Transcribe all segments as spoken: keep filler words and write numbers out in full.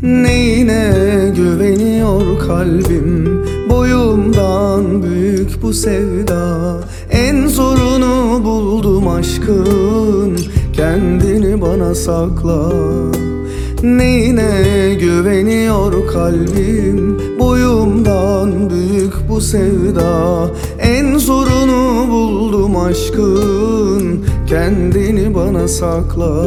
Neyine güveniyor kalbim, boyumdan büyük bu sevda. En zorunu buldum aşkın, kendini bana sakla. Neyine güveniyor kalbim, boyumdan büyük bu sevda. En zorunu buldum aşkın, kendini bana sakla.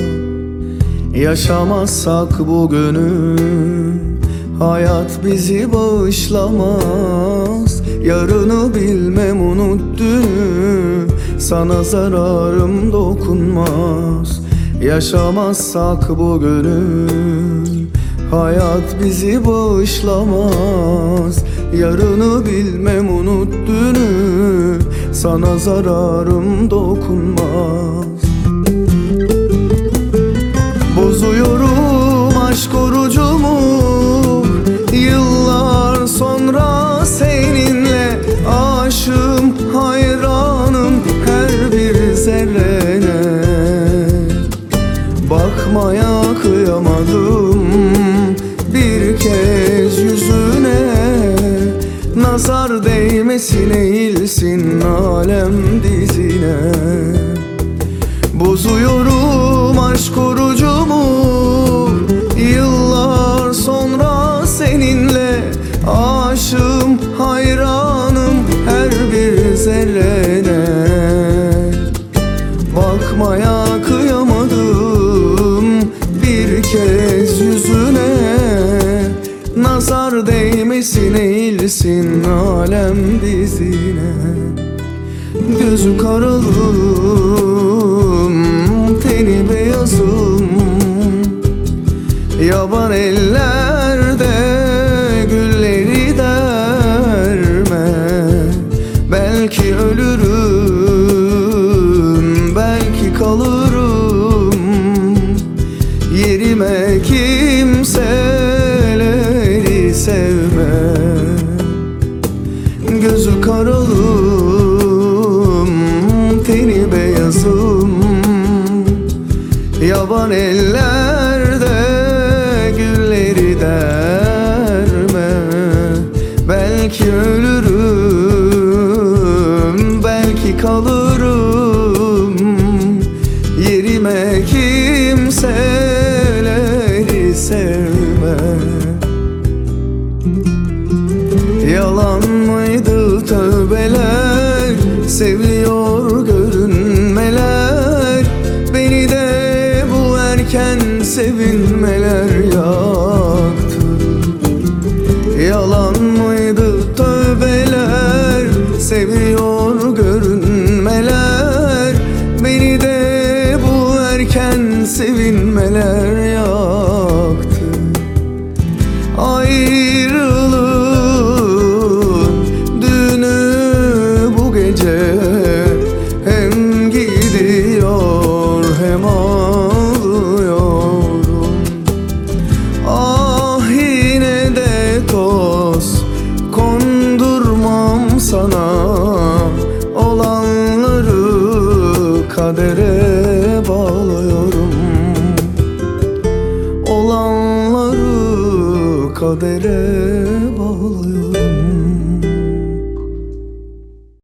Yaşamazsak bugünü, hayat bizi bağışlamaz. Yarını bilmem unut dünü, sana zararım dokunmaz. Yaşamazsak bugünü, hayat bizi bağışlamaz. Yarını bilmem unut dünü, sana zararım dokunmaz. Bozuyorum aşk orucumu, yıllar sonra seninle. Aşığım, hayranım her bir zerrene. Bakmaya kıyamadım bir kez yüzüne. Nazar değmesin, eğilsin alem dizine. Bozuyorum aşk orucumu, yıllar sonra seninle. Aşığım, hayranım her bir zerrene. Bakmaya kıyamadım bir kez yüzüne. Nazar değmesin, eğilsin alem dizine. Gözü karalım, teni beyazım. Yaban ellerde gülleri derme. Belki ölürüm, belki kalırım. Yerime kimseleri sevme. Gözü karalım, teni beyazım. Yaban ellerde gülleri derme. Belki ölürüm, belki kalırım. Yerime kimseleri sevme. Yalan mıydı tövbeler, seviyor görünmeler. Beni de bu erken sevinmeler yaktı. Yalan mıydı tövbeler, seviyor görünmeler. Beni de bu erken sevinmeler yaktı. Ayrılığın dünü bu gece, hem gidiyor hem ağlıyorum. Ah yine de toz kondurmam sana. Olanları kadere bağlıyorum. Olanları kadere